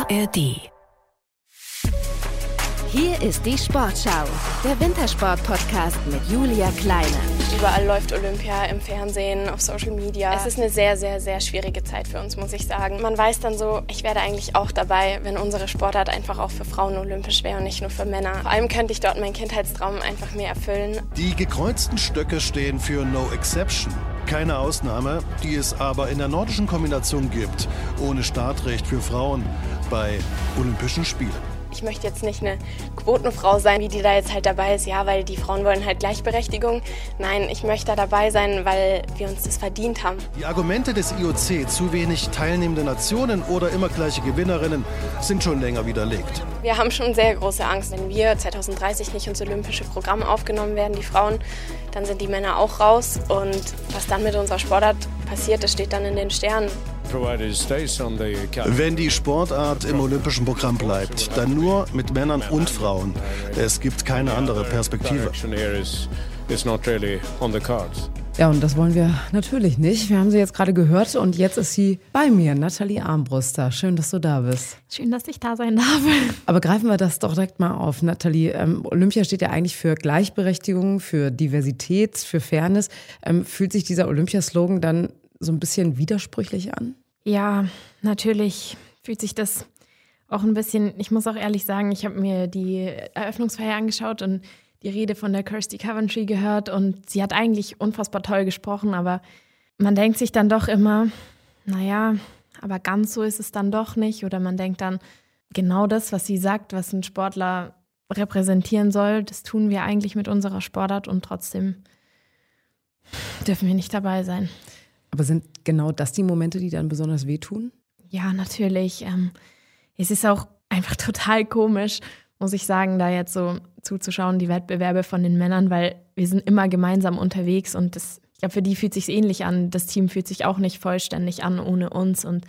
ARD. Hier ist die Sportschau, der Wintersport-Podcast mit Julia Kleine. Überall läuft Olympia, im Fernsehen, auf Social Media. Es ist eine sehr, sehr, sehr schwierige Zeit für uns, muss ich sagen. Man weiß dann so, ich werde eigentlich auch dabei, wenn unsere Sportart einfach auch für Frauen olympisch wäre und nicht nur für Männer. Vor allem könnte ich dort meinen Kindheitstraum einfach mehr erfüllen. Die gekreuzten Stöcke stehen für No Exception. Keine Ausnahme, die es aber in der nordischen Kombination gibt, ohne Startrecht für Frauen bei Olympischen Spielen. Ich möchte jetzt nicht eine Quotenfrau sein, wie die da jetzt halt dabei ist, ja, weil die Frauen wollen halt Gleichberechtigung. Nein, ich möchte da dabei sein, weil wir uns das verdient haben. Die Argumente des IOC, zu wenig teilnehmende Nationen oder immer gleiche Gewinnerinnen, sind schon länger widerlegt. Wir haben schon sehr große Angst, wenn wir 2030 nicht ins olympische Programm aufgenommen werden, die Frauen, dann sind die Männer auch raus. Und was dann mit unserer Sportart passiert, das steht dann in den Sternen. Wenn die Sportart im olympischen Programm bleibt, dann nur mit Männern und Frauen. Es gibt keine andere Perspektive. Ja, und das wollen wir natürlich nicht. Wir haben sie jetzt gerade gehört und jetzt ist sie bei mir, Nathalie Armbruster. Schön, dass du da bist. Schön, dass ich da sein darf. Aber greifen wir das doch direkt mal auf. Nathalie, Olympia steht ja eigentlich für Gleichberechtigung, für Diversität, für Fairness. Fühlt sich dieser Olympiaslogan dann so ein bisschen widersprüchlich an? Ja, natürlich fühlt sich das auch ein bisschen, ich muss auch ehrlich sagen, ich habe mir die Eröffnungsfeier angeschaut und die Rede von der Kirsty Coventry gehört und sie hat eigentlich unfassbar toll gesprochen, aber man denkt sich dann doch immer, naja, aber ganz so ist es dann doch nicht, oder man denkt dann, genau das, was sie sagt, was ein Sportler repräsentieren soll, das tun wir eigentlich mit unserer Sportart und trotzdem dürfen wir nicht dabei sein. Aber sind genau das die Momente, die dann besonders wehtun? Ja, natürlich. Es ist auch einfach total komisch, muss ich sagen, da jetzt so zuzuschauen, die Wettbewerbe von den Männern, weil wir sind immer gemeinsam unterwegs und ich glaube, für die fühlt es sich ähnlich an. Das Team fühlt sich auch nicht vollständig an ohne uns und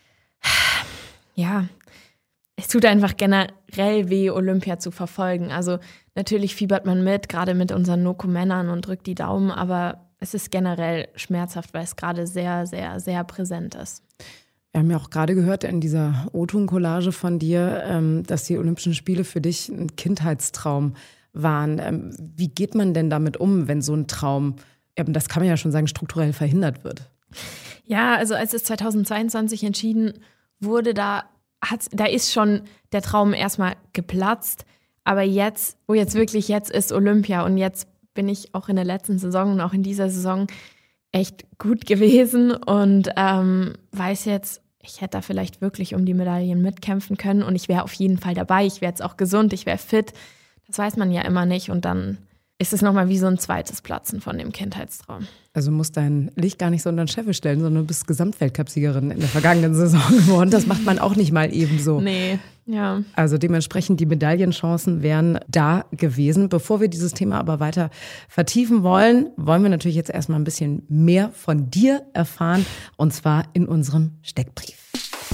ja, es tut einfach generell weh, Olympia zu verfolgen. Also natürlich fiebert man mit, gerade mit unseren Noko-Männern und drückt die Daumen, aber es ist generell schmerzhaft, weil es gerade sehr, sehr, sehr präsent ist. Wir haben ja auch gerade gehört in dieser O-Ton-Collage von dir, dass die Olympischen Spiele für dich ein Kindheitstraum waren. Wie geht man denn damit um, wenn so ein Traum, das kann man ja schon sagen, strukturell verhindert wird? Ja, also als es 2022 entschieden wurde, da ist schon der Traum erstmal geplatzt. Aber jetzt ist Olympia und jetzt bin ich auch in der letzten Saison und auch in dieser Saison echt gut gewesen und weiß jetzt, ich hätte da vielleicht wirklich um die Medaillen mitkämpfen können und ich wäre auf jeden Fall dabei. Ich wäre jetzt auch gesund, ich wäre fit. Das weiß man ja immer nicht und dann ist es nochmal wie so ein zweites Platzen von dem Kindheitstraum. Also du musst dein Licht gar nicht so unter den Scheffel stellen, sondern du bist Gesamtweltcup-Siegerin in der vergangenen Saison geworden. Das macht man auch nicht mal eben so. Nee, ja. Also dementsprechend die Medaillenchancen wären da gewesen. Bevor wir dieses Thema aber weiter vertiefen wollen wir natürlich jetzt erstmal ein bisschen mehr von dir erfahren und zwar in unserem Steckbrief.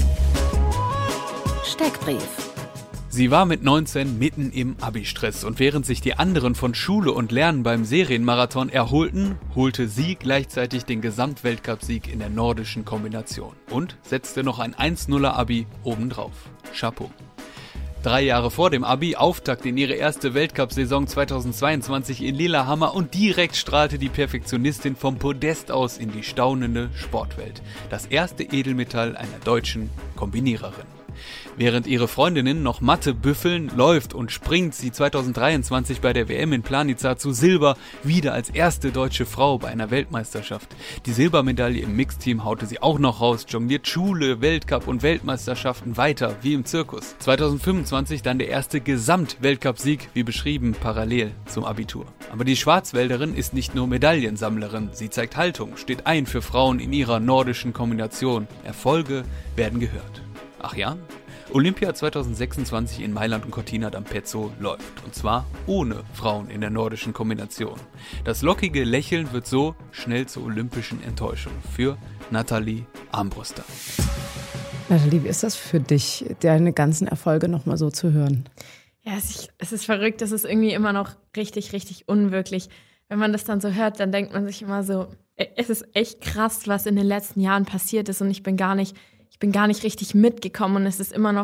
Steckbrief. Sie war mit 19 mitten im Abi-Stress und während sich die anderen von Schule und Lernen beim Serienmarathon erholten, holte sie gleichzeitig den Gesamtweltcupsieg in der nordischen Kombination und setzte noch ein 1-0er Abi obendrauf. Chapeau. 3 Jahre vor dem Abi, Auftakt in ihre erste Weltcup-Saison 2022 in Lillehammer und direkt strahlte die Perfektionistin vom Podest aus in die staunende Sportwelt. Das erste Edelmetall einer deutschen Kombiniererin. Während ihre Freundinnen noch Mathe büffeln, läuft und springt sie 2023 bei der WM in Planica zu Silber, wieder als erste deutsche Frau bei einer Weltmeisterschaft. Die Silbermedaille im Mixteam haute sie auch noch raus, jongliert Schule, Weltcup und Weltmeisterschaften weiter, wie im Zirkus. 2025 dann der erste Gesamt-Weltcup-Sieg, wie beschrieben, parallel zum Abitur. Aber die Schwarzwälderin ist nicht nur Medaillensammlerin, sie zeigt Haltung, steht ein für Frauen in ihrer nordischen Kombination. Erfolge werden gehört. Ach ja? Olympia 2026 in Mailand und Cortina d'Ampezzo läuft. Und zwar ohne Frauen in der nordischen Kombination. Das lockige Lächeln wird so schnell zur olympischen Enttäuschung für Nathalie Armbruster. Nathalie, wie ist das für dich, deine ganzen Erfolge nochmal so zu hören? Ja, es ist verrückt, es ist irgendwie immer noch richtig, richtig unwirklich. Wenn man das dann so hört, dann denkt man sich immer so, es ist echt krass, was in den letzten Jahren passiert ist und ich bin gar nicht richtig mitgekommen und es ist immer noch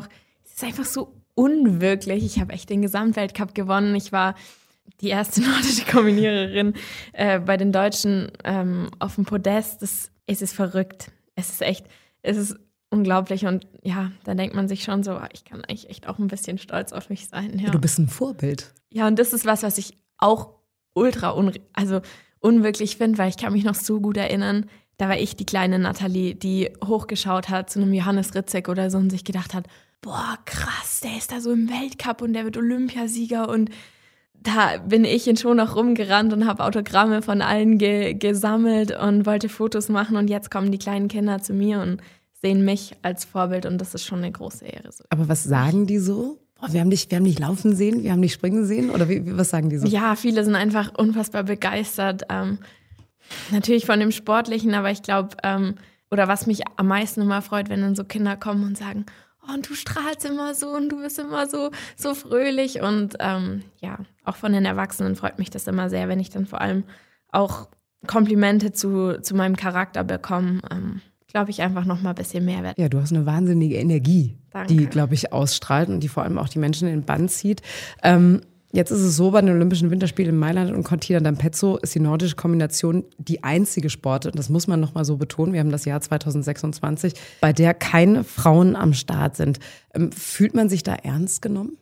es ist einfach so unwirklich. Ich habe echt den Gesamtweltcup gewonnen. Ich war die erste nordische Kombiniererin bei den Deutschen auf dem Podest. Es ist verrückt. Es ist unglaublich. Und ja, da denkt man sich schon so, ich kann eigentlich echt auch ein bisschen stolz auf mich sein. Ja. Du bist ein Vorbild. Ja, und das ist was ich auch ultra unwirklich finde, weil ich kann mich noch so gut erinnern, da war ich die kleine Nathalie, die hochgeschaut hat zu einem Johannes Ritzek oder so und sich gedacht hat, boah, krass, der ist da so im Weltcup und der wird Olympiasieger. Und da bin ich schon noch rumgerannt und habe Autogramme von allen gesammelt und wollte Fotos machen. Und jetzt kommen die kleinen Kinder zu mir und sehen mich als Vorbild und das ist schon eine große Ehre. Aber was sagen die so? Boah, wir haben dich laufen sehen, wir haben dich springen sehen? Oder was sagen die so? Ja, viele sind einfach unfassbar begeistert. Natürlich von dem Sportlichen, aber ich glaube, oder was mich am meisten immer freut, wenn dann so Kinder kommen und sagen, oh, und du strahlst immer so und du bist immer so fröhlich. Und ja, auch von den Erwachsenen freut mich das immer sehr, wenn ich dann vor allem auch Komplimente zu meinem Charakter bekomme. Glaube ich, einfach noch mal ein bisschen Mehrwert. Ja, du hast eine wahnsinnige Energie, Danke. Die, glaube ich, ausstrahlt und die vor allem auch die Menschen in den Bann zieht. Jetzt ist es so, bei den Olympischen Winterspielen in Mailand und Cortina d'Ampezzo ist die nordische Kombination die einzige Sportart, und das muss man noch mal so betonen, wir haben das Jahr 2026, bei der keine Frauen am Start sind. Fühlt man sich da ernst genommen?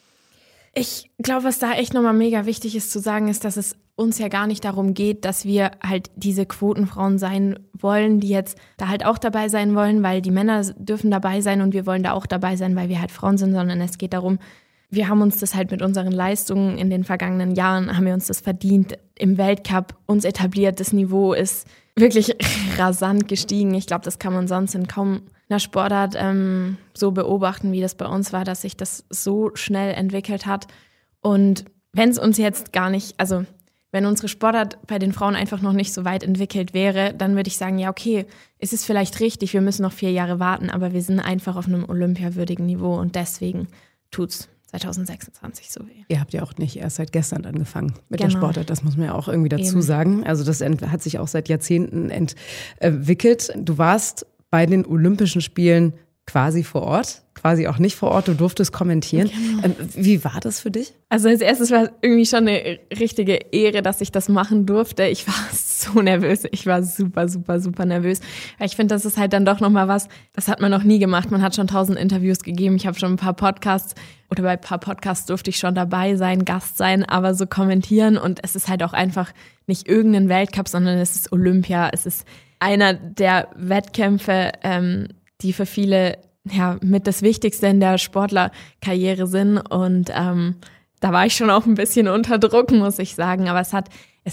Ich glaube, was da echt nochmal mega wichtig ist zu sagen, ist, dass es uns ja gar nicht darum geht, dass wir halt diese Quotenfrauen sein wollen, die jetzt da halt auch dabei sein wollen, weil die Männer dürfen dabei sein und wir wollen da auch dabei sein, weil wir halt Frauen sind, sondern es geht darum, wir haben uns das halt mit unseren Leistungen in den vergangenen Jahren, haben wir uns das verdient, im Weltcup uns etabliert. Das Niveau ist wirklich rasant gestiegen. Ich glaube, das kann man sonst in kaum einer Sportart so beobachten, wie das bei uns war, dass sich das so schnell entwickelt hat. Und wenn es uns jetzt gar nicht, also wenn unsere Sportart bei den Frauen einfach noch nicht so weit entwickelt wäre, dann würde ich sagen, ja okay, es ist vielleicht richtig, wir müssen noch 4 Jahre warten, aber wir sind einfach auf einem olympiawürdigen Niveau und deswegen tut's 2026 so weh. Ihr habt ja auch nicht erst seit gestern angefangen mit der Sportart, das muss man ja auch irgendwie dazu sagen. Also das hat sich auch seit Jahrzehnten entwickelt. Du warst bei den Olympischen Spielen quasi vor Ort, quasi auch nicht vor Ort, du durftest kommentieren. Genau. Wie war das für dich? Also als erstes war es irgendwie schon eine richtige Ehre, dass ich das machen durfte. Ich war so nervös, ich war super, super, super nervös. Weil ich finde, das ist halt dann doch nochmal was, das hat man noch nie gemacht. Man hat schon 1000 Interviews gegeben, ich habe schon ein paar Podcasts oder bei ein paar Podcasts durfte ich schon dabei sein, Gast sein, aber so kommentieren und es ist halt auch einfach nicht irgendein Weltcup, sondern es ist Olympia, es ist einer der Wettkämpfe, die für viele ja mit das Wichtigste in der Sportlerkarriere sind und da war ich schon auch ein bisschen unter Druck, muss ich sagen, aber es hat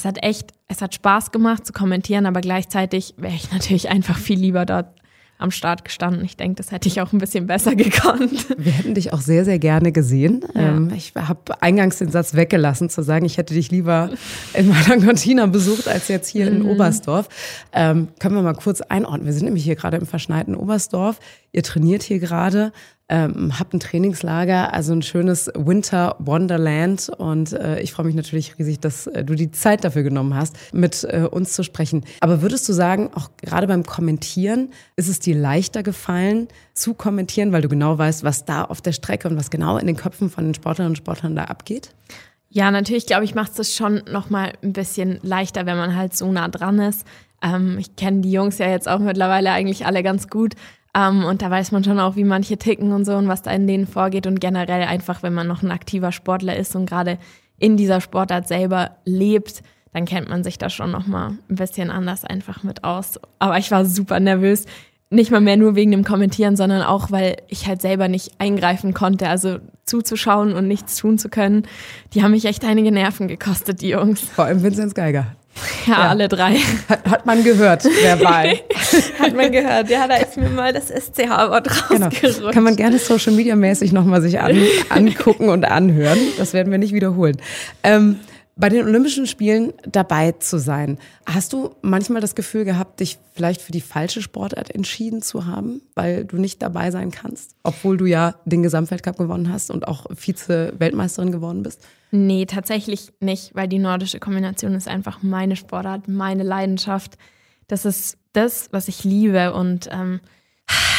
Spaß gemacht zu kommentieren, aber gleichzeitig wäre ich natürlich einfach viel lieber dort am Start gestanden. Ich denke, das hätte ich auch ein bisschen besser gekonnt. Wir hätten dich auch sehr, sehr gerne gesehen. Ja. Ich habe eingangs den Satz weggelassen, zu sagen, ich hätte dich lieber in Mailand Cortina besucht, als jetzt hier in Oberstdorf. Können wir mal kurz einordnen. Wir sind nämlich hier gerade im verschneiten Oberstdorf. Ihr trainiert hier gerade, habt ein Trainingslager, also ein schönes Winter Wonderland. Und ich freue mich natürlich riesig, dass du die Zeit dafür genommen hast, mit uns zu sprechen. Aber würdest du sagen, auch gerade beim Kommentieren, ist es dir leichter gefallen zu kommentieren, weil du genau weißt, was da auf der Strecke und was genau in den Köpfen von den Sportlerinnen und Sportlern da abgeht? Ja, natürlich, glaube ich, macht es schon noch mal ein bisschen leichter, wenn man halt so nah dran ist. Ich kenne die Jungs ja jetzt auch mittlerweile eigentlich alle ganz gut. Und da weiß man schon auch, wie manche ticken und so und was da in denen vorgeht. Und generell einfach, wenn man noch ein aktiver Sportler ist und gerade in dieser Sportart selber lebt, dann kennt man sich da schon noch mal ein bisschen anders einfach mit aus. Aber ich war super nervös. Nicht mal mehr nur wegen dem Kommentieren, sondern auch, weil ich halt selber nicht eingreifen konnte. Also zuzuschauen und nichts tun zu können, die haben mich echt einige Nerven gekostet, die Jungs. Vor allem Vinzenz Geiger. Ja, alle 3. Hat man gehört, verbal. Hat man gehört, ja, da ist mir mal das SCH-Wort rausgerutscht. Genau. Kann man gerne Social-Media-mäßig nochmal sich angucken und anhören. Das werden wir nicht wiederholen. Bei den Olympischen Spielen dabei zu sein, hast du manchmal das Gefühl gehabt, dich vielleicht für die falsche Sportart entschieden zu haben, weil du nicht dabei sein kannst, obwohl du ja den Gesamtweltcup gewonnen hast und auch Vize-Weltmeisterin geworden bist? Nee, tatsächlich nicht, weil die nordische Kombination ist einfach meine Sportart, meine Leidenschaft. Das ist das, was ich liebe und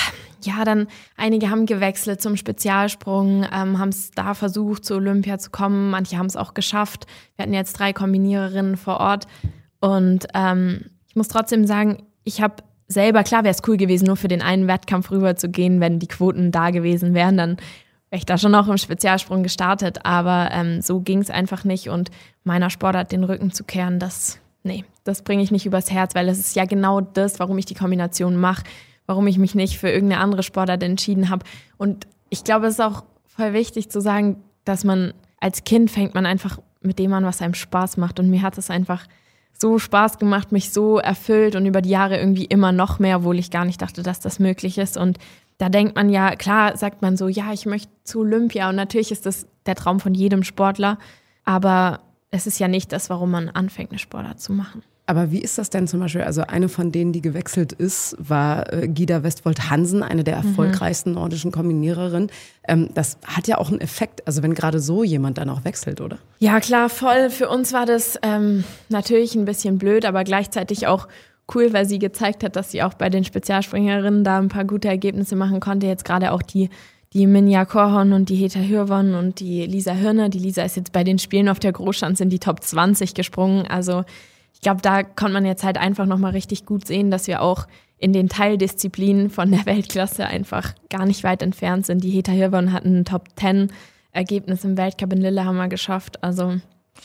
dann einige haben gewechselt zum Spezialsprung, haben es da versucht, zu Olympia zu kommen. Manche haben es auch geschafft. Wir hatten jetzt 3 Kombiniererinnen vor Ort. Und ich muss trotzdem sagen, ich habe selber, klar wäre es cool gewesen, nur für den einen Wettkampf rüber zu gehen, wenn die Quoten da gewesen wären, dann wäre ich da schon auch im Spezialsprung gestartet. Aber so ging es einfach nicht. Und meiner Sportart den Rücken zu kehren, das bringe ich nicht übers Herz, weil es ist ja genau das, warum ich die Kombination mache, warum ich mich nicht für irgendeine andere Sportart entschieden habe. Und ich glaube, es ist auch voll wichtig zu sagen, dass man als Kind fängt man einfach mit dem an, was einem Spaß macht. Und mir hat es einfach so Spaß gemacht, mich so erfüllt und über die Jahre irgendwie immer noch mehr, obwohl ich gar nicht dachte, dass das möglich ist. Und da denkt man ja, klar sagt man so, ja, ich möchte zu Olympia. Und natürlich ist das der Traum von jedem Sportler. Aber es ist ja nicht das, warum man anfängt, eine Sportart zu machen. Aber wie ist das denn zum Beispiel? Also eine von denen, die gewechselt ist, war Gyda Westwold-Hansen, eine der erfolgreichsten nordischen Kombiniererinnen. Das hat ja auch einen Effekt, also wenn gerade so jemand dann auch wechselt, oder? Ja, klar, voll. Für uns war das natürlich ein bisschen blöd, aber gleichzeitig auch cool, weil sie gezeigt hat, dass sie auch bei den Spezialspringerinnen da ein paar gute Ergebnisse machen konnte. Jetzt gerade auch die Minja Korhon und die Heta Hürvon und die Lisa Hirne. Die Lisa ist jetzt bei den Spielen auf der Großschanze in die Top 20 gesprungen. Also ich glaube, da konnte man jetzt halt einfach nochmal richtig gut sehen, dass wir auch in den Teildisziplinen von der Weltklasse einfach gar nicht weit entfernt sind. Die Heta Hürvon hat ein Top 10 Ergebnis im Weltcup in Lillehammer geschafft. Also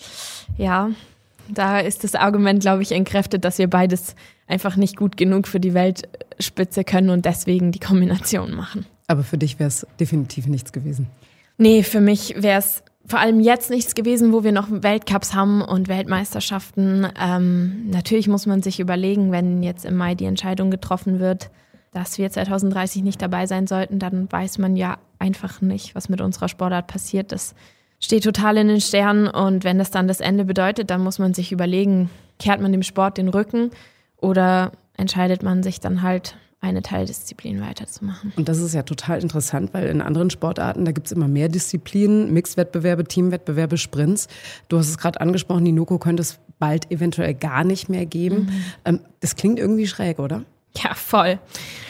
ja, da ist das Argument, glaube ich, entkräftet, dass wir beides einfach nicht gut genug für die Weltspitze können und deswegen die Kombination machen. Aber für dich wäre es definitiv nichts gewesen. Nee, für mich wäre es vor allem jetzt nichts gewesen, wo wir noch Weltcups haben und Weltmeisterschaften. Natürlich muss man sich überlegen, wenn jetzt im Mai die Entscheidung getroffen wird, dass wir 2030 nicht dabei sein sollten, dann weiß man ja einfach nicht, was mit unserer Sportart passiert. Das steht total in den Sternen und wenn das dann das Ende bedeutet, dann muss man sich überlegen, kehrt man dem Sport den Rücken oder entscheidet man sich dann halt, eine Teildisziplin weiterzumachen. Und das ist ja total interessant, weil in anderen Sportarten, da gibt es immer mehr Disziplinen, Mixed-Wettbewerbe, Teamwettbewerbe, Sprints. Du hast es gerade angesprochen, die Noko könnte es bald eventuell gar nicht mehr geben. Das klingt irgendwie schräg, oder? Ja, voll.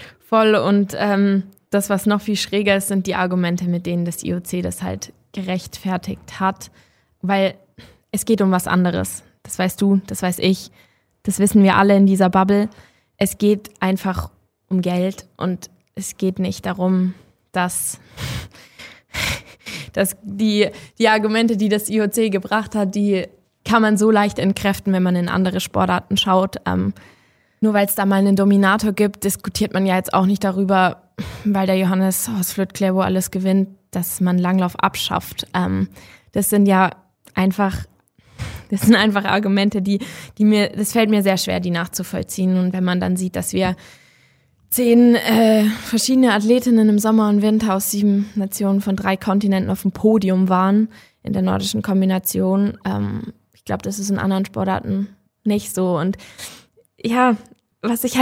Und das, was noch viel schräger ist, sind die Argumente, mit denen das IOC das halt gerechtfertigt hat. Weil es geht um was anderes. Das weißt du, das weiß ich. Das wissen wir alle in dieser Bubble. Es geht einfach um Geld und es geht nicht darum, dass die Argumente, die das IOC gebracht hat, die kann man so leicht entkräften, wenn man in andere Sportarten schaut. Nur weil es da mal einen Dominator gibt, diskutiert man ja jetzt auch nicht darüber, weil der Johannes Hosflöt-Klæbo alles gewinnt, dass man Langlauf abschafft. Das sind einfach Argumente, das fällt mir sehr schwer, die nachzuvollziehen. Und wenn man dann sieht, dass wir 10 verschiedene Athletinnen im Sommer und Winter aus 7 Nationen von 3 Kontinenten auf dem Podium waren in der nordischen Kombination, ich glaube, das ist in anderen Sportarten nicht so. Und ja, was ich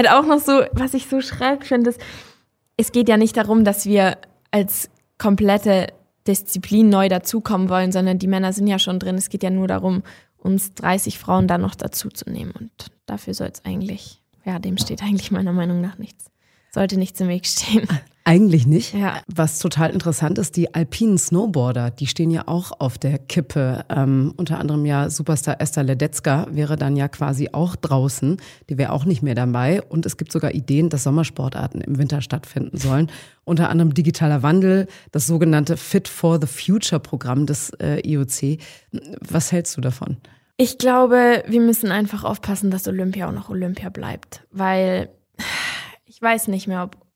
so schräg finde, ist, es geht ja nicht darum, dass wir als komplette Disziplin neu dazukommen wollen, sondern die Männer sind ja schon drin. Es geht ja nur darum, uns 30 Frauen dann noch dazuzunehmen. Und dafür soll es eigentlich, dem steht eigentlich meiner Meinung nach nichts. Sollte nichts im Weg stehen. Eigentlich nicht. Ja. Was total interessant ist, die alpinen Snowboarder, die stehen ja auch auf der Kippe. Unter anderem ja Superstar Esther Ledetzka wäre dann ja quasi auch draußen. Die wäre auch nicht mehr dabei. Und es gibt sogar Ideen, dass Sommersportarten im Winter stattfinden sollen. Unter anderem digitaler Wandel, das sogenannte Fit for the Future Programm des IOC. Was hältst du davon? Ich glaube, wir müssen einfach aufpassen, dass Olympia auch noch Olympia bleibt. Weil ich weiß nicht,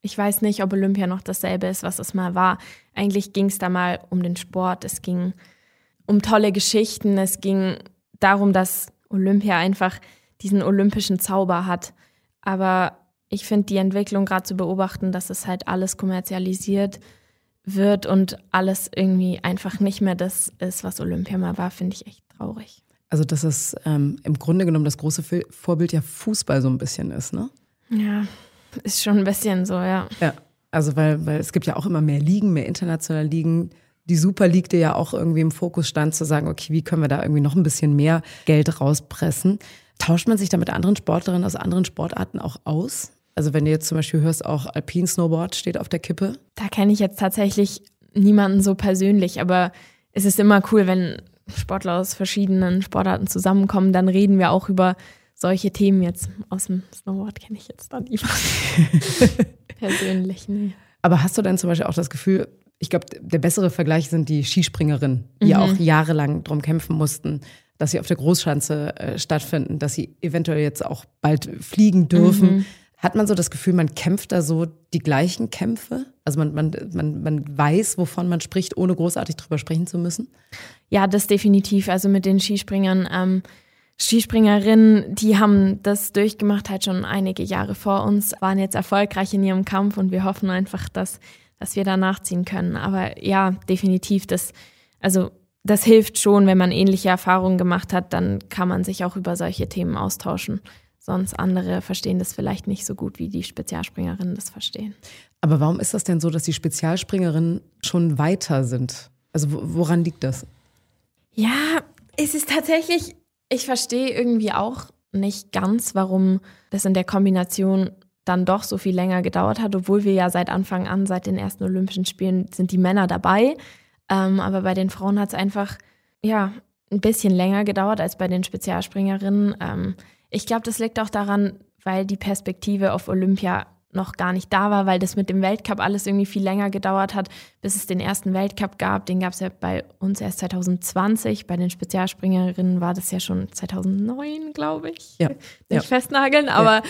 ob Olympia noch dasselbe ist, was es mal war. Eigentlich ging es da mal um den Sport, es ging um tolle Geschichten, es ging darum, dass Olympia einfach diesen olympischen Zauber hat. Aber ich finde die Entwicklung gerade zu beobachten, dass es halt alles kommerzialisiert wird und alles irgendwie einfach nicht mehr das ist, was Olympia mal war, finde ich echt traurig. Also dass es im Grunde genommen das große Vorbild ja Fußball so ein bisschen ist, ne? Ja, ist schon ein bisschen so, ja. Ja, also weil es gibt ja auch immer mehr Ligen, mehr internationale Ligen. Die Super League, die ja auch irgendwie im Fokus stand, zu sagen, okay, wie können wir da irgendwie noch ein bisschen mehr Geld rauspressen? Tauscht man sich da mit anderen Sportlerinnen aus anderen Sportarten auch aus? Also wenn du jetzt zum Beispiel hörst, auch Alpin-Snowboard steht auf der Kippe. Da kenne ich jetzt tatsächlich niemanden so persönlich, aber es ist immer cool, wenn Sportler aus verschiedenen Sportarten zusammenkommen, dann reden wir auch über solche Themen. Jetzt aus dem Snowboard kenne ich jetzt da niemanden persönlich. Nee. Aber hast du denn zum Beispiel auch das Gefühl, ich glaube, der bessere Vergleich sind die Skispringerinnen, die auch jahrelang drum kämpfen mussten, dass sie auf der Großschanze stattfinden, dass sie eventuell jetzt auch bald fliegen dürfen. Hat man so das Gefühl, man kämpft da so die gleichen Kämpfe? Also man weiß, wovon man spricht, ohne großartig drüber sprechen zu müssen? Ja, das definitiv. Also mit den Skispringern, Skispringerinnen, die haben das durchgemacht, halt schon einige Jahre vor uns, waren jetzt erfolgreich in ihrem Kampf und wir hoffen einfach, dass wir da nachziehen können. Aber ja, definitiv, das hilft schon, wenn man ähnliche Erfahrungen gemacht hat, dann kann man sich auch über solche Themen austauschen. Sonst andere verstehen das vielleicht nicht so gut, wie die Spezialspringerinnen das verstehen. Aber warum ist das denn so, dass die Spezialspringerinnen schon weiter sind? Also woran liegt das? Ja, es ist tatsächlich, ich verstehe irgendwie auch nicht ganz, warum das in der Kombination dann doch so viel länger gedauert hat, obwohl wir ja seit Anfang an, seit den ersten Olympischen Spielen, sind die Männer dabei. Aber bei den Frauen hat es einfach ein bisschen länger gedauert als bei den Spezialspringerinnen. Ich glaube, das liegt auch daran, weil die Perspektive auf Olympia noch gar nicht da war, weil das mit dem Weltcup alles irgendwie viel länger gedauert hat, bis es den ersten Weltcup gab. Den gab es ja bei uns erst 2020. Bei den Spezialspringerinnen war das ja schon 2009, glaube ich. Ja. Nicht festnageln, aber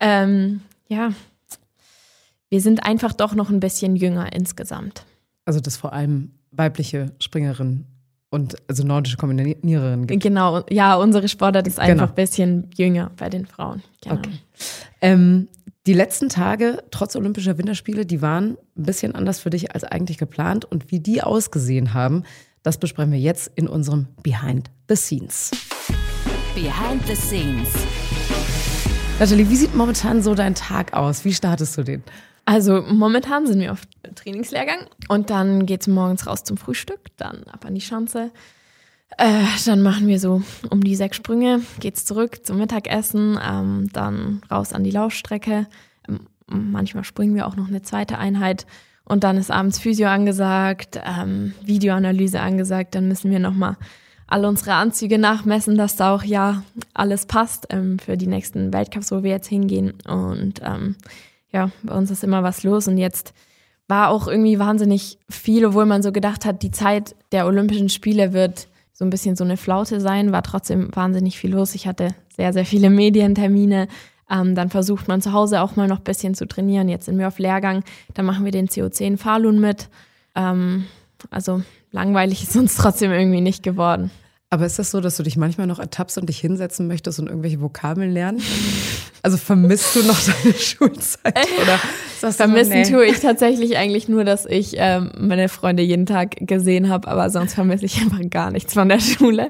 wir sind einfach doch noch ein bisschen jünger insgesamt. Also dass vor allem weibliche Springerinnen und also nordische Kombiniererinnen gibt. Genau, ja, unsere Sportart ist einfach ein bisschen jünger bei den Frauen. Genau. Okay. Die letzten Tage, trotz Olympischer Winterspiele, die waren ein bisschen anders für dich als eigentlich geplant. Und wie die ausgesehen haben, das besprechen wir jetzt in unserem Behind the Scenes. Behind the Scenes. Nathalie, wie sieht momentan so dein Tag aus? Wie startest du den? Also momentan sind wir auf Trainingslehrgang und dann geht's morgens raus zum Frühstück, dann ab an die Schanze. Dann machen wir so um die 6 Sprünge, geht's zurück zum Mittagessen, dann raus an die Laufstrecke. Manchmal springen wir auch noch eine zweite Einheit und dann ist abends Physio angesagt, Videoanalyse angesagt. Dann müssen wir nochmal alle unsere Anzüge nachmessen, dass da auch alles passt für die nächsten Weltcups, wo wir jetzt hingehen. Und bei uns ist immer was los und jetzt war auch irgendwie wahnsinnig viel, obwohl man so gedacht hat, die Zeit der Olympischen Spiele wird so ein bisschen so eine Flaute sein, war trotzdem wahnsinnig viel los. Ich hatte sehr, sehr viele Medientermine. Dann versucht man zu Hause auch mal noch ein bisschen zu trainieren. Jetzt sind wir auf Lehrgang, dann machen wir den CO10 Falun mit. Also langweilig ist uns trotzdem irgendwie nicht geworden. Aber ist das so, dass du dich manchmal noch ertappst und dich hinsetzen möchtest und irgendwelche Vokabeln lernen? Also vermisst du noch deine Schulzeit? Oder vermissen tue ich tatsächlich eigentlich nur, dass ich meine Freunde jeden Tag gesehen habe, aber sonst vermisse ich einfach gar nichts von der Schule.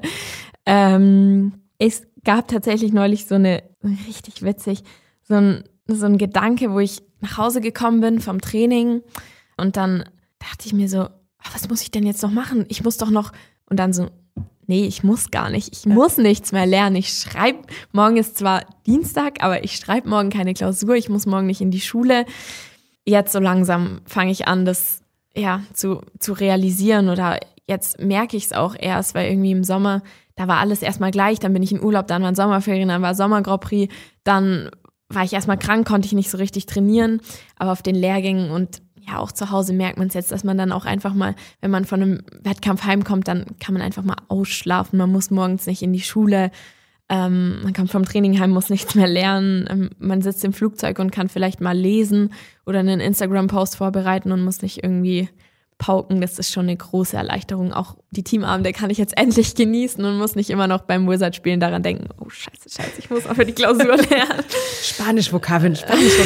Es gab tatsächlich neulich richtig witzig, so ein Gedanke, wo ich nach Hause gekommen bin vom Training und dann dachte ich mir so, was muss ich denn jetzt noch machen? Ich muss doch noch, und dann so, nee, ich muss gar nicht. Ich muss nichts mehr lernen. Ich schreibe, morgen ist zwar Dienstag, aber ich schreibe morgen keine Klausur. Ich muss morgen nicht in die Schule. Jetzt so langsam fange ich an, das zu realisieren oder jetzt merke ich es auch erst, weil irgendwie im Sommer, da war alles erstmal gleich. Dann bin ich in Urlaub, dann waren Sommerferien, dann war Sommer-Grand Prix, dann war ich erstmal krank, konnte ich nicht so richtig trainieren. Aber auf den Lehrgängen und auch zu Hause merkt man es jetzt, dass man dann auch einfach mal, wenn man von einem Wettkampf heimkommt, dann kann man einfach mal ausschlafen. Man muss morgens nicht in die Schule. Man kommt vom Training heim, muss nichts mehr lernen. Man sitzt im Flugzeug und kann vielleicht mal lesen oder einen Instagram-Post vorbereiten und muss nicht irgendwie pauken. Das ist schon eine große Erleichterung. Auch die Teamabende kann ich jetzt endlich genießen und muss nicht immer noch beim Wizard-Spielen daran denken, oh scheiße, ich muss auch für die Klausur lernen. Spanisch-Vokabeln.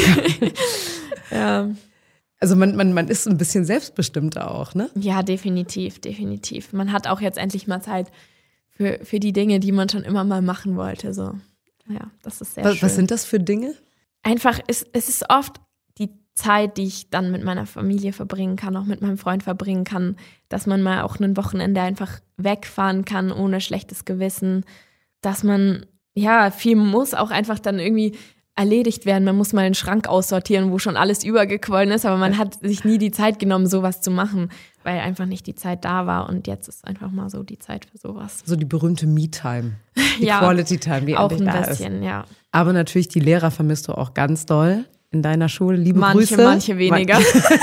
Ja. Also man ist ein bisschen selbstbestimmter auch, ne? Ja, definitiv. Man hat auch jetzt endlich mal Zeit für die Dinge, die man schon immer mal machen wollte. So. Ja, das ist sehr schön. Was sind das für Dinge? Einfach, es ist oft die Zeit, die ich dann mit meiner Familie verbringen kann, auch mit meinem Freund verbringen kann, dass man mal auch ein Wochenende einfach wegfahren kann, ohne schlechtes Gewissen. Dass man, viel muss auch einfach dann irgendwie erledigt werden. Man muss mal einen Schrank aussortieren, wo schon alles übergequollen ist, aber man hat sich nie die Zeit genommen, sowas zu machen, weil einfach nicht die Zeit da war und jetzt ist einfach mal so die Zeit für sowas. So die berühmte Me-Time, die Quality-Time, die auch endlich ein da bisschen, ist. Ja. Aber natürlich, die Lehrer vermisst du auch ganz doll in deiner Schule. Liebe Grüße. Manche weniger.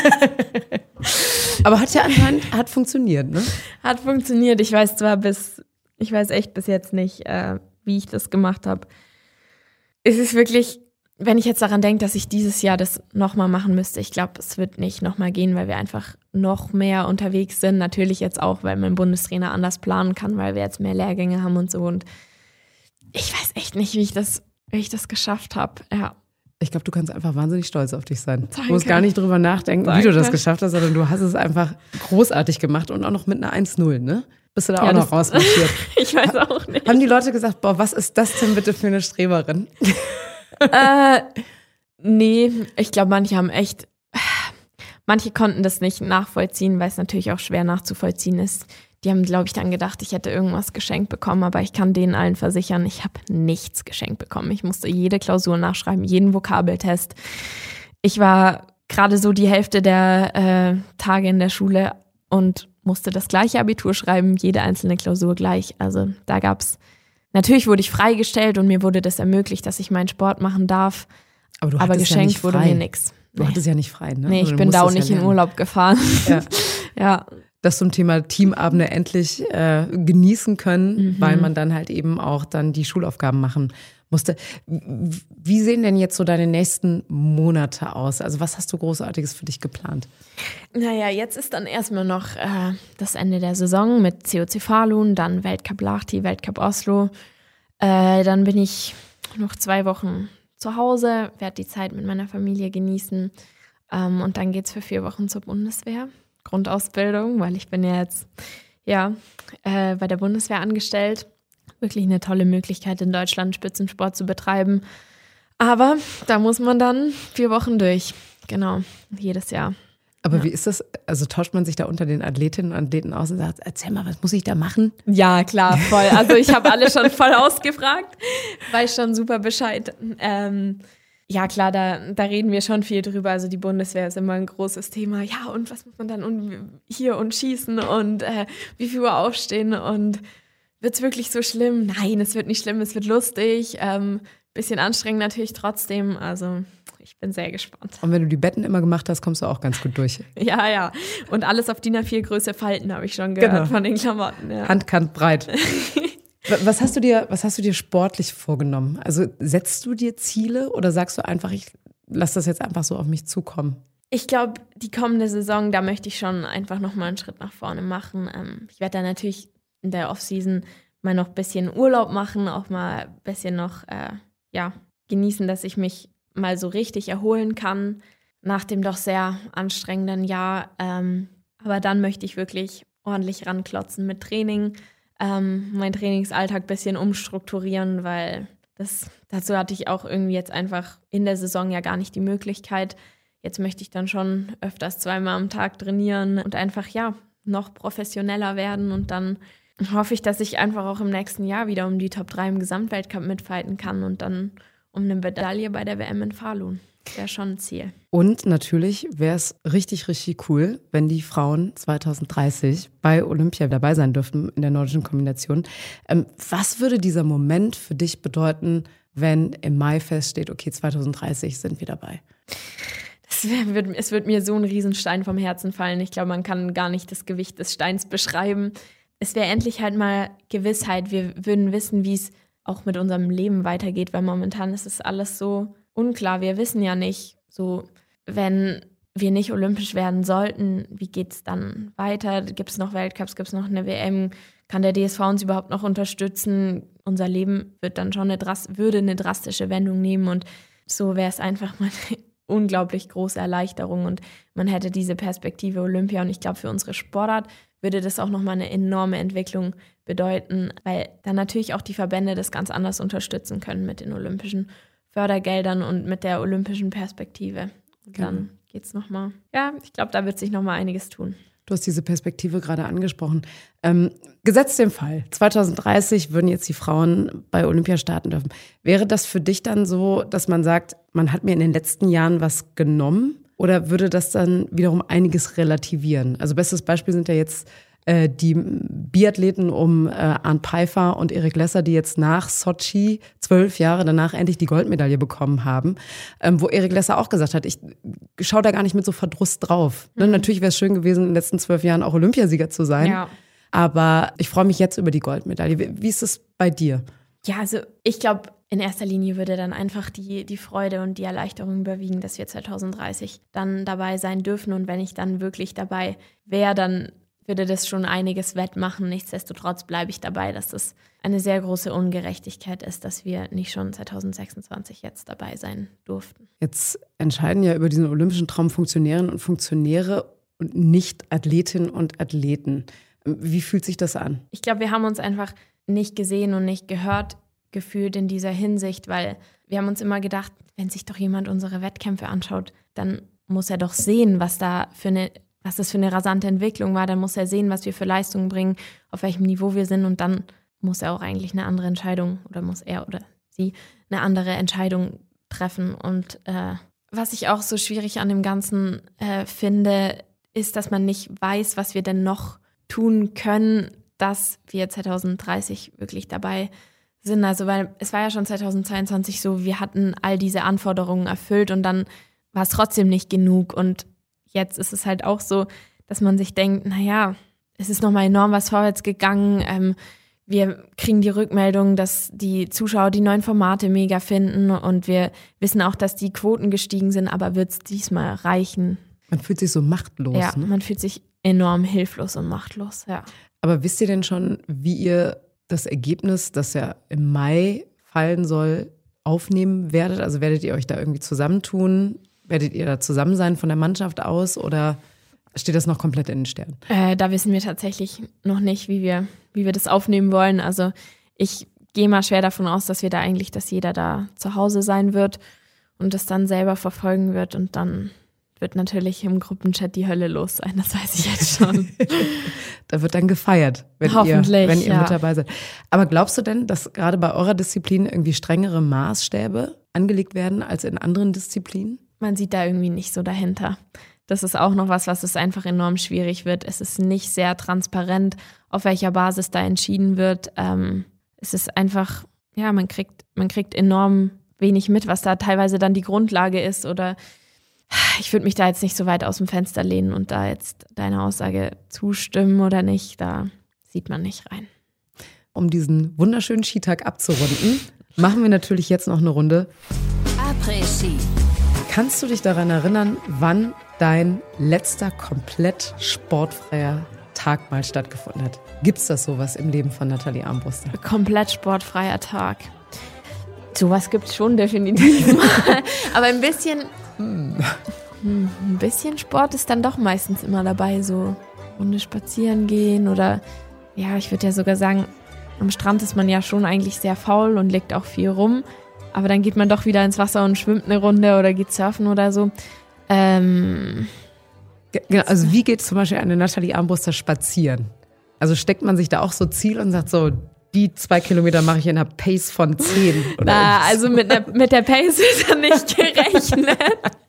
Aber hat ja anscheinend funktioniert, ne? Hat funktioniert. Ich weiß echt bis jetzt nicht, wie ich das gemacht habe. Es ist wirklich, wenn ich jetzt daran denke, dass ich dieses Jahr das nochmal machen müsste, ich glaube, es wird nicht nochmal gehen, weil wir einfach noch mehr unterwegs sind. Natürlich jetzt auch, weil mein Bundestrainer anders planen kann, weil wir jetzt mehr Lehrgänge haben und so. Und ich weiß echt nicht, wie ich das geschafft habe. Ja. Ich glaube, du kannst einfach wahnsinnig stolz auf dich sein. Danke. Du musst gar nicht drüber nachdenken, wie du das geschafft hast, sondern du hast es einfach großartig gemacht und auch noch mit einer 1-0, ne? Bist du da auch noch rausmarschiert? Ich weiß auch nicht. Haben die Leute gesagt, boah, was ist das denn bitte für eine Streberin? Nee, ich glaube, manche konnten das nicht nachvollziehen, weil es natürlich auch schwer nachzuvollziehen ist. Die haben, glaube ich, dann gedacht, ich hätte irgendwas geschenkt bekommen, aber ich kann denen allen versichern, ich habe nichts geschenkt bekommen. Ich musste jede Klausur nachschreiben, jeden Vokabeltest. Ich war gerade so die Hälfte der Tage in der Schule und musste das gleiche Abitur schreiben, jede einzelne Klausur gleich. Also da natürlich wurde ich freigestellt und mir wurde das ermöglicht, dass ich meinen Sport machen darf. Aber geschenkt wurde mir nichts. Du hattest ja nicht frei, ne? Nee, ich bin da auch nicht in Urlaub gefahren. Ja. Das zum Thema Teamabende endlich genießen können, weil man dann halt eben auch dann die Schulaufgaben machen musste. Wie sehen denn jetzt so deine nächsten Monate aus? Also was hast du Großartiges für dich geplant? Naja, jetzt ist dann erstmal noch das Ende der Saison mit COC Falun, dann Weltcup Lahti, Weltcup Oslo. Dann bin ich noch 2 Wochen zu Hause, werde die Zeit mit meiner Familie genießen und dann geht's für 4 Wochen zur Bundeswehr. Grundausbildung, weil ich bin ja jetzt bei der Bundeswehr angestellt. Wirklich eine tolle Möglichkeit, in Deutschland Spitzensport zu betreiben. Aber da muss man dann 4 Wochen durch. Genau, jedes Jahr. Aber wie ist das? Also tauscht man sich da unter den Athletinnen und Athleten aus und sagt, erzähl mal, was muss ich da machen? Ja, klar, voll. Also ich habe alle schon voll ausgefragt, weiß schon super Bescheid. Ja, klar, da reden wir schon viel drüber. Also die Bundeswehr ist immer ein großes Thema. Ja, und was muss man dann und schießen und wie viel Uhr aufstehen und wird's wirklich so schlimm? Nein, es wird nicht schlimm, es wird lustig. Bisschen anstrengend natürlich trotzdem. Also ich bin sehr gespannt. Und wenn du die Betten immer gemacht hast, kommst du auch ganz gut durch. Ja. Und alles auf DIN A4 Größe falten, habe ich schon gehört von den Klamotten. Ja. Handkant breit. Was hast du dir sportlich vorgenommen? Also setzt du dir Ziele oder sagst du einfach, ich lasse das jetzt einfach so auf mich zukommen? Ich glaube, die kommende Saison, da möchte ich schon einfach nochmal einen Schritt nach vorne machen. Ich werde da natürlich in der Offseason mal noch ein bisschen Urlaub machen, auch mal ein bisschen noch genießen, dass ich mich mal so richtig erholen kann nach dem doch sehr anstrengenden Jahr. Aber dann möchte ich wirklich ordentlich ranklotzen mit Training, meinen Trainingsalltag ein bisschen umstrukturieren, weil dazu hatte ich auch irgendwie jetzt einfach in der Saison ja gar nicht die Möglichkeit. Jetzt möchte ich dann schon öfters 2-mal am Tag trainieren und einfach noch professioneller werden und dann hoffe ich, dass ich einfach auch im nächsten Jahr wieder um die Top 3 im Gesamtweltcup mitfighten kann und dann um eine Medaille bei der WM in Falun. Wäre schon ein Ziel. Und natürlich wäre es richtig, richtig cool, wenn die Frauen 2030 bei Olympia dabei sein dürften in der nordischen Kombination. Was würde dieser Moment für dich bedeuten, wenn im Mai feststeht, okay, 2030 sind wir dabei? Es wird mir so ein Riesenstein vom Herzen fallen. Ich glaube, man kann gar nicht das Gewicht des Steins beschreiben. Es wäre endlich halt mal Gewissheit. Wir würden wissen, wie es auch mit unserem Leben weitergeht, weil momentan ist es alles so unklar. Wir wissen ja nicht, so wenn wir nicht olympisch werden sollten, wie geht es dann weiter? Gibt es noch Weltcups, gibt es noch eine WM? Kann der DSV uns überhaupt noch unterstützen? Unser Leben wird dann schon würde eine drastische Wendung nehmen und so wäre es einfach mal eine unglaublich große Erleichterung und man hätte diese Perspektive Olympia und ich glaube, für unsere Sportart würde das auch nochmal eine enorme Entwicklung bedeuten, weil dann natürlich auch die Verbände das ganz anders unterstützen können mit den olympischen Fördergeldern und mit der olympischen Perspektive. Und dann geht's nochmal. Ja, ich glaube, da wird sich nochmal einiges tun. Du hast diese Perspektive gerade angesprochen. Gesetzt den Fall, 2030 würden jetzt die Frauen bei Olympia starten dürfen. Wäre das für dich dann so, dass man sagt, man hat mir in den letzten Jahren was genommen? Oder würde das dann wiederum einiges relativieren? Also bestes Beispiel sind ja jetzt die Biathleten um Arndt Pfeiffer und Erik Lesser, die jetzt nach Sochi 12 Jahre danach endlich die Goldmedaille bekommen haben, wo Erik Lesser auch gesagt hat, ich schaue da gar nicht mit so Verdruss drauf. Ne? Natürlich wäre es schön gewesen, in den letzten 12 Jahren auch Olympiasieger zu sein, aber ich freue mich jetzt über die Goldmedaille. Wie ist es bei dir? Ja, also ich glaube, in erster Linie würde dann einfach die Freude und die Erleichterung überwiegen, dass wir 2030 dann dabei sein dürfen. Und wenn ich dann wirklich dabei wäre, dann würde das schon einiges wettmachen. Nichtsdestotrotz bleibe ich dabei, dass das eine sehr große Ungerechtigkeit ist, dass wir nicht schon 2026 jetzt dabei sein durften. Jetzt entscheiden ja über diesen olympischen Traum Funktionärinnen und Funktionäre und nicht Athletinnen und Athleten. Wie fühlt sich das an? Ich glaube, wir haben uns einfach nicht gesehen und nicht gehört gefühlt in dieser Hinsicht, weil wir haben uns immer gedacht, wenn sich doch jemand unsere Wettkämpfe anschaut, dann muss er doch sehen, was das für eine rasante Entwicklung war. Dann muss er sehen, was wir für Leistungen bringen, auf welchem Niveau wir sind, und dann muss er auch eigentlich eine andere Entscheidung oder muss er oder sie eine andere Entscheidung treffen. Und was ich auch so schwierig an dem Ganzen finde, ist, dass man nicht weiß, was wir denn noch tun können, dass wir 2030 wirklich dabei sind. Also weil es war ja schon 2022 so, wir hatten all diese Anforderungen erfüllt und dann war es trotzdem nicht genug. Und jetzt ist es halt auch so, dass man sich denkt, naja, es ist nochmal enorm was vorwärts gegangen. Wir kriegen die Rückmeldung, dass die Zuschauer die neuen Formate mega finden und wir wissen auch, dass die Quoten gestiegen sind, aber wird es diesmal reichen? Man fühlt sich so machtlos. Ja, man fühlt sich enorm hilflos und machtlos, ja. Aber wisst ihr denn schon, wie ihr das Ergebnis, das ja im Mai fallen soll, aufnehmen werdet? Also werdet ihr euch da irgendwie zusammentun? Werdet ihr da zusammen sein von der Mannschaft aus oder steht das noch komplett in den Sternen? Da wissen wir tatsächlich noch nicht, wie wir das aufnehmen wollen. Also ich gehe mal schwer davon aus, dass jeder da zu Hause sein wird und das dann selber verfolgen wird, und dann wird natürlich im Gruppenchat die Hölle los sein, das weiß ich jetzt schon. Da wird dann gefeiert, wenn ihr mit dabei seid. Aber glaubst du denn, dass gerade bei eurer Disziplin irgendwie strengere Maßstäbe angelegt werden als in anderen Disziplinen? Man sieht da irgendwie nicht so dahinter. Das ist auch noch was es einfach enorm schwierig wird. Es ist nicht sehr transparent, auf welcher Basis da entschieden wird. Es ist einfach, ja, man kriegt enorm wenig mit, was da teilweise dann die Grundlage ist. Oder ich würde mich da jetzt nicht so weit aus dem Fenster lehnen und da jetzt deiner Aussage zustimmen oder nicht, da sieht man nicht rein. Um diesen wunderschönen Skitag abzurunden, machen wir natürlich jetzt noch eine Runde Après-Ski. Kannst du dich daran erinnern, wann dein letzter komplett sportfreier Tag mal stattgefunden hat? Gibt es das sowas im Leben von Nathalie Armbruster? Komplett sportfreier Tag. Sowas gibt es schon definitiv mal. Aber ein bisschen Sport ist dann doch meistens immer dabei. So Runde spazieren gehen oder, ja, ich würde ja sogar sagen, am Strand ist man ja schon eigentlich sehr faul und liegt auch viel rum. Aber dann geht man doch wieder ins Wasser und schwimmt eine Runde oder geht surfen oder so. Genau, also wie geht zum Beispiel eine Nathalie Armbruster spazieren? Also steckt man sich da auch so Ziel und sagt so, die 2 Kilometer mache ich in einer Pace von 10? Oder also mit der Pace ist dann nicht gerechnet.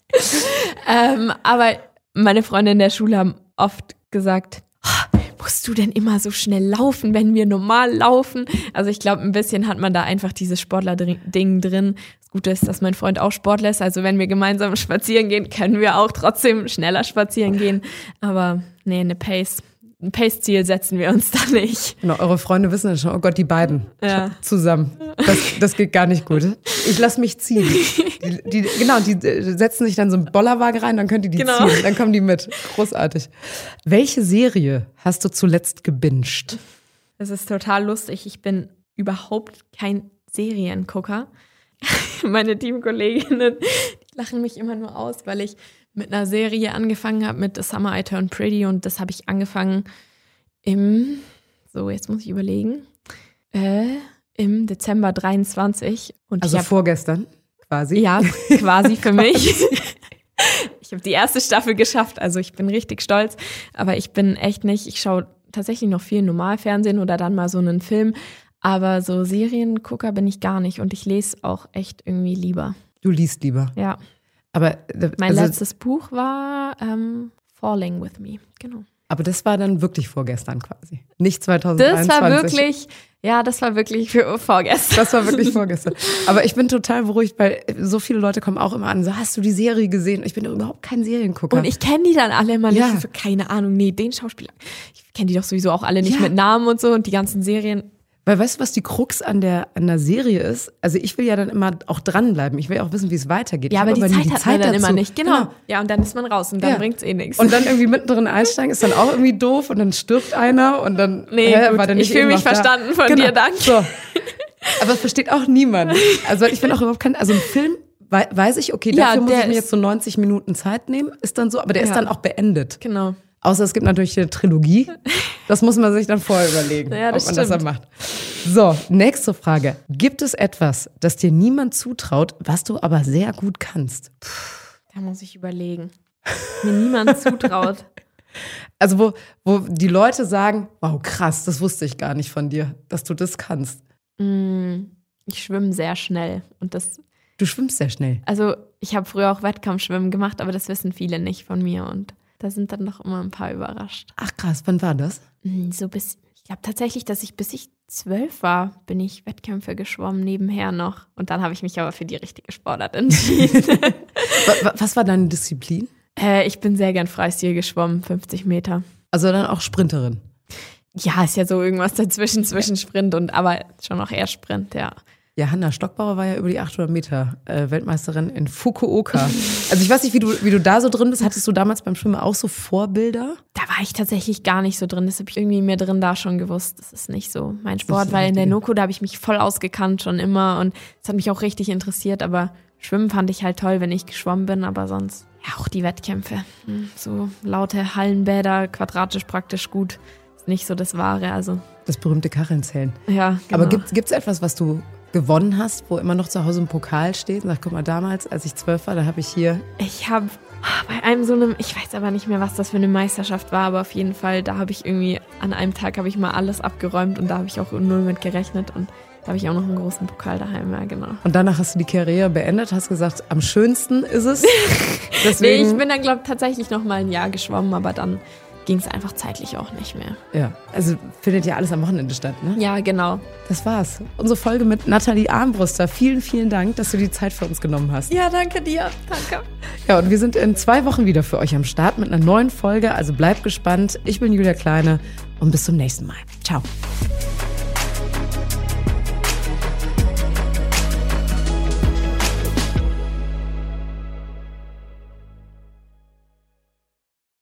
Aber meine Freunde in der Schule haben oft gesagt, musst du denn immer so schnell laufen, wenn wir normal laufen? Also ich glaube, ein bisschen hat man da einfach dieses Sportler-Ding drin. Das Gute ist, dass mein Freund auch Sportler ist. Also wenn wir gemeinsam spazieren gehen, können wir auch trotzdem schneller spazieren gehen. Aber nee, ein Pace-Ziel setzen wir uns da nicht. Genau, eure Freunde wissen dann schon, oh Gott, die beiden zusammen. Das geht gar nicht gut. Ich lasse mich ziehen. Die setzen sich dann so einen Bollerwagen rein, dann könnt ihr die ziehen. Dann kommen die mit. Großartig. Welche Serie hast du zuletzt gebinged? Das ist total lustig. Ich bin überhaupt kein Seriengucker. Meine Teamkolleginnen lachen mich immer nur aus, weil ich mit einer Serie angefangen habe, mit The Summer I Turned Pretty, und das habe ich angefangen jetzt muss ich überlegen, im Dezember 23. Und also vorgestern quasi? Ja, quasi für mich. Ich habe die erste Staffel geschafft, also ich bin richtig stolz. Aber ich bin echt nicht, ich schaue tatsächlich noch viel Normalfernsehen oder dann mal so einen Film. Aber so Seriengucker bin ich gar nicht und ich lese auch echt irgendwie lieber. Du liest lieber? Ja. Aber mein letztes Buch war Falling with Me, genau. Aber das war dann wirklich vorgestern quasi, nicht 2021. Das war wirklich für vorgestern. Das war wirklich vorgestern. Aber ich bin total beruhigt, weil so viele Leute kommen auch immer an, so, hast du die Serie gesehen? Ich bin doch überhaupt kein Seriengucker. Und ich kenne die dann alle immer nicht. Ja. Keine Ahnung, nee, den Schauspieler. Ich kenne die doch sowieso auch alle nicht mit Namen und so und die ganzen Serien. Weil weißt du, was die Krux an der Serie ist? Also ich will ja dann immer auch dranbleiben. Ich will ja auch wissen, wie es weitergeht. Ja, aber die Zeit hat man dann immer nicht. Genau. Ja, und dann ist man raus und dann bringt's eh nichts. Und dann irgendwie mittendrin einsteigen ist dann auch irgendwie doof und dann stirbt einer und dann war der nicht. Ich fühle mich verstanden von dir, danke. So. Aber es versteht auch niemand. Also ich bin auch überhaupt kein, also ein Film weiß ich, okay, dafür muss ich mir jetzt so 90 Minuten Zeit nehmen, ist dann so, aber der ist dann auch beendet. Genau. Außer es gibt natürlich eine Trilogie. Das muss man sich dann vorher überlegen, ob man das dann macht. So, nächste Frage. Gibt es etwas, das dir niemand zutraut, was du aber sehr gut kannst? Da muss ich überlegen. Mir niemand zutraut. Also wo die Leute sagen, wow, krass, das wusste ich gar nicht von dir, dass du das kannst. Ich schwimme sehr schnell. Du schwimmst sehr schnell? Also ich habe früher auch Wettkampfschwimmen gemacht, aber das wissen viele nicht von mir und da sind dann doch immer ein paar überrascht. Ach krass, wann war das? Ich glaube tatsächlich, dass bis ich 12 war, bin ich Wettkämpfe geschwommen nebenher noch. Und dann habe ich mich aber für die richtige Sportart entschieden. Was war deine Disziplin? Ich bin sehr gern Freistil geschwommen, 50 Meter. Also dann auch Sprinterin? Ja, ist ja so irgendwas dazwischen, zwischen Sprint aber schon auch eher Sprint, ja. Ja, Hanna Stockbauer war ja über die 800 Meter Weltmeisterin in Fukuoka. Also ich weiß nicht, wie du da so drin bist. Hattest du damals beim Schwimmen auch so Vorbilder? Da war ich tatsächlich gar nicht so drin. Das habe ich irgendwie mir drin da schon gewusst. Das ist nicht so mein Sport, weil in der Noko, da habe ich mich voll ausgekannt schon immer. Und das hat mich auch richtig interessiert. Aber Schwimmen fand ich halt toll, wenn ich geschwommen bin. Aber sonst, ja, auch die Wettkämpfe. So laute Hallenbäder, quadratisch praktisch gut. Ist nicht so das Wahre. Also das berühmte Kacheln-Zählen. Ja, genau. Aber gibt's etwas, was du gewonnen hast, wo immer noch zu Hause ein Pokal steht? Und sag, guck mal, damals, als ich 12 war, da habe ich hier... Ich habe bei einem so einem, ich weiß aber nicht mehr, was das für eine Meisterschaft war, aber auf jeden Fall, da habe ich irgendwie, an einem Tag habe ich mal alles abgeräumt und da habe ich auch null mit gerechnet und da habe ich auch noch einen großen Pokal daheim, ja, genau. Und danach hast du die Karriere beendet, hast gesagt, am schönsten ist es. Deswegen... Nee, ich bin dann, glaube ich, tatsächlich noch mal ein Jahr geschwommen, aber dann ging es einfach zeitlich auch nicht mehr. Ja, also findet ja alles am Wochenende statt, ne? Ja, genau. Das war's. Unsere Folge mit Nathalie Armbruster. Vielen, vielen Dank, dass du die Zeit für uns genommen hast. Ja, danke dir. Danke. Ja, und wir sind in 2 Wochen wieder für euch am Start mit einer neuen Folge. Also bleibt gespannt. Ich bin Julia Kleine und bis zum nächsten Mal. Ciao.